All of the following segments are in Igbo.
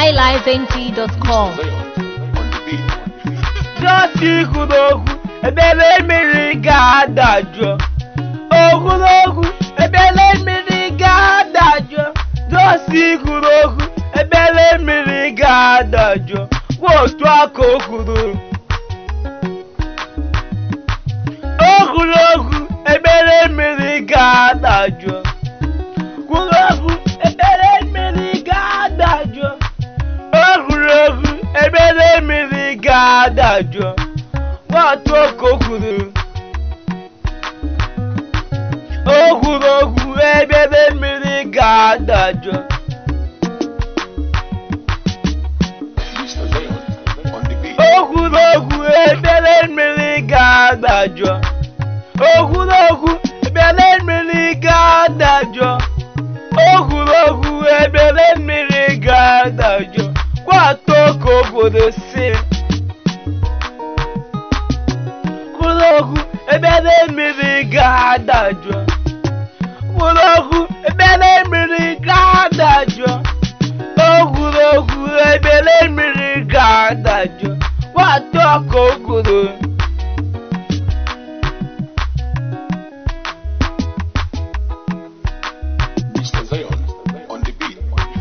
highlifeng.com. Just Kudoku, a belly miri gadajo. Oh, Kudoku, a belly miri gadajo. Just Kudoku, a belly miri gadajo. What to a cocudo? Oh, Kudoku, a belly miri gadajo. Kudoku, a belly miri gadajo. Oh, Kudoku, a belly miri gadajo. What to a cocudo? Oh, Kudoku, a belly miri gadajo. Okudoku ebele mmiri ga-adajọ. Okudoku ebele mmiri ga-adajọ. Okudoku ebele mmiri ga-adajọ. Kwatọ ka obodo si. Okudoku ebele mmiri ga-adajọ. Okudoku ebele mmiri ga-adajọ. Okudoku ebele mmiri ga-adajọ. What talk good? Mr. Zion on the beat.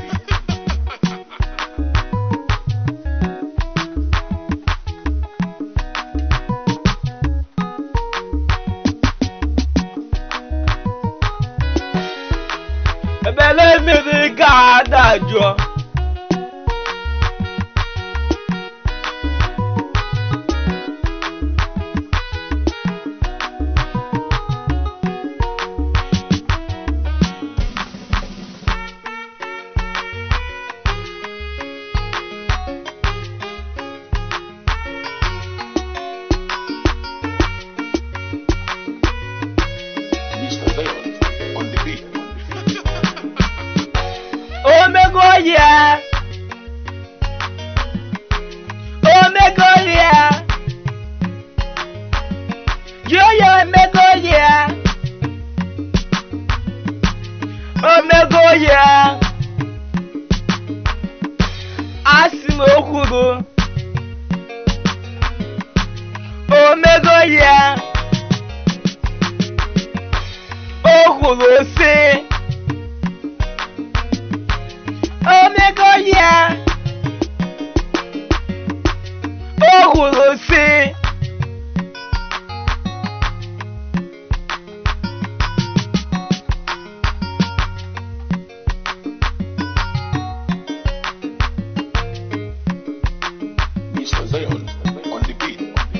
Ebele mmiri ga-adajọ. Mr. Zion on the beat. Omego yeah. Omego yeah. Yo omego yeah. Omego yeah. Asimo okudo. Omego yeah. Okudo se. Omego yeah. Okudo se. Mr. Zion on the beat.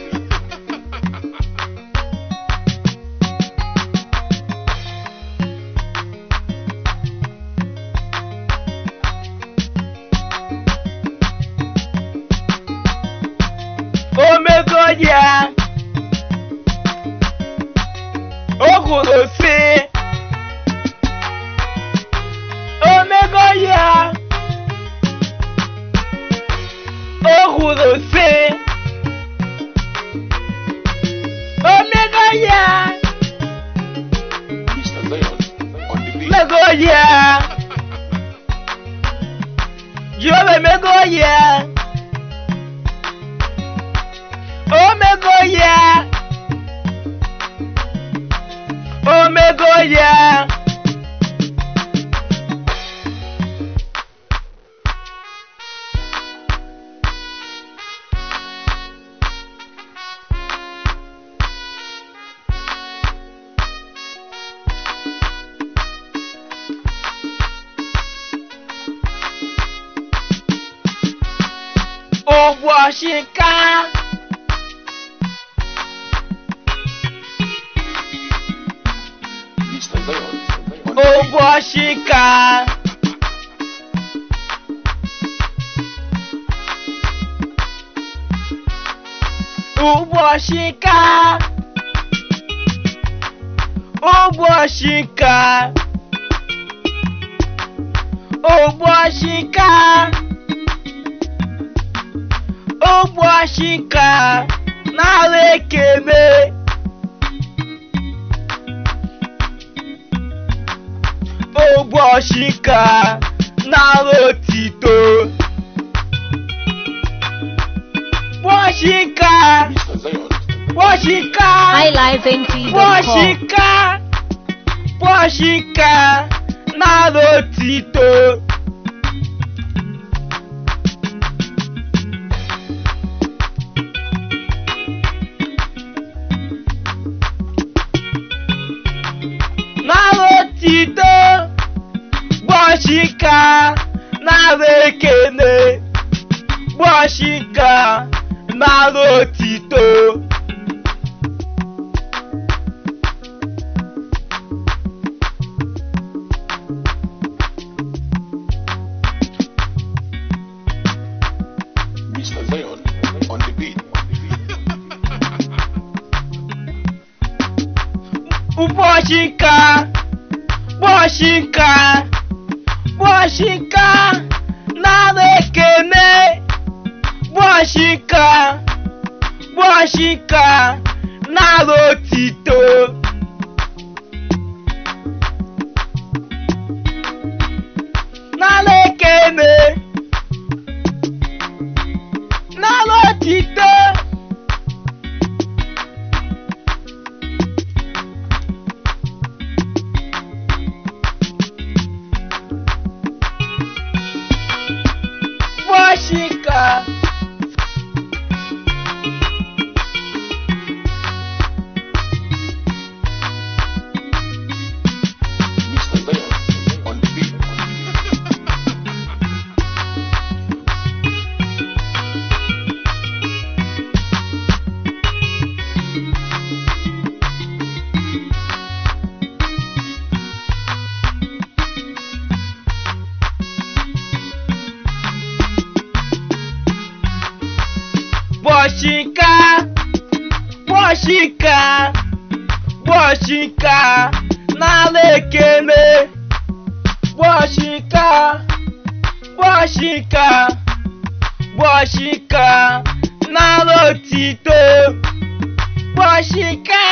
Omego yeah. Okudo se. Omego yeah. Okudo se. Omego yeah. Mr. Zion on the beat. Omego yeah. Yo omego yeah. Omego yeah. Omego yeah. Obuashika. Mr. Zion on the beat. Obuashika. Obuashika. Obuashika. Obuashika. Obuashika. N'ala ekele. Obuashika. N'ala otito. Washika, Mr. Zion, Washika, highlifeng.com. Washika, Washika, n'alotito. N'alotito, Washika, n'alekene, Washika, n'alotito. Mr. Zion, on the beat. Washika, Washika, Washika, n'alekene, Washika, Washika, n'alotito. N'alekene, n'alotito. Washika, Mr. Zion, on the beat. Washika, Washika, Washika, n'alekene, Washika, Washika, Washika, n'alotito. Washika.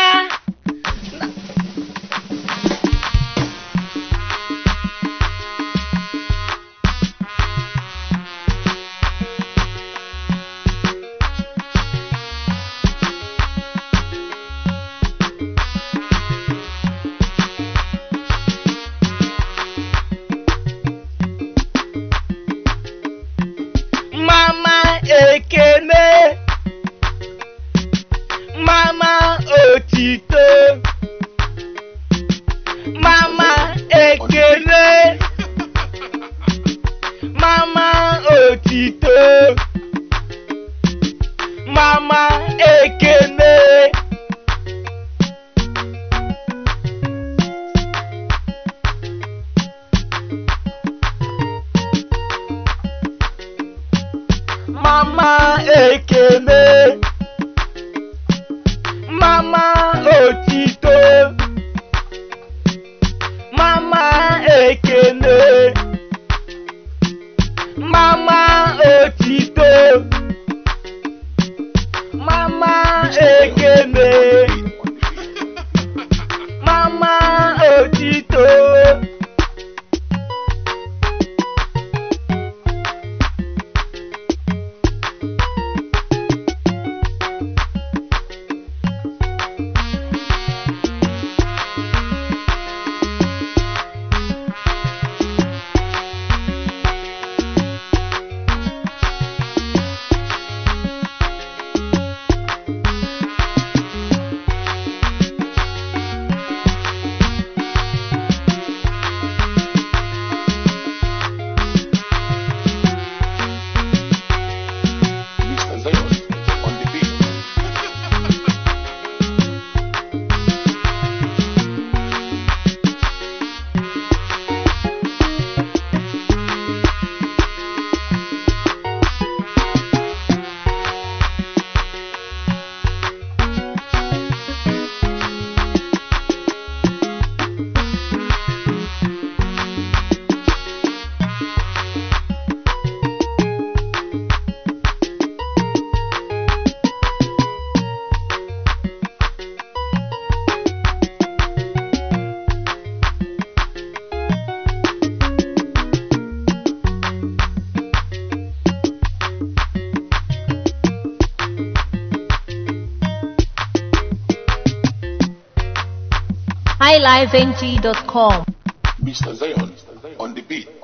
Mama ekene, Mama otito, Mama ekene, Mama otito, Mama ekene. Mama ekene, Mama otito, Mama ekene, Mama otito, Mama ekene, Mama otito. highlifeng.com. Mr. Zion on the beat.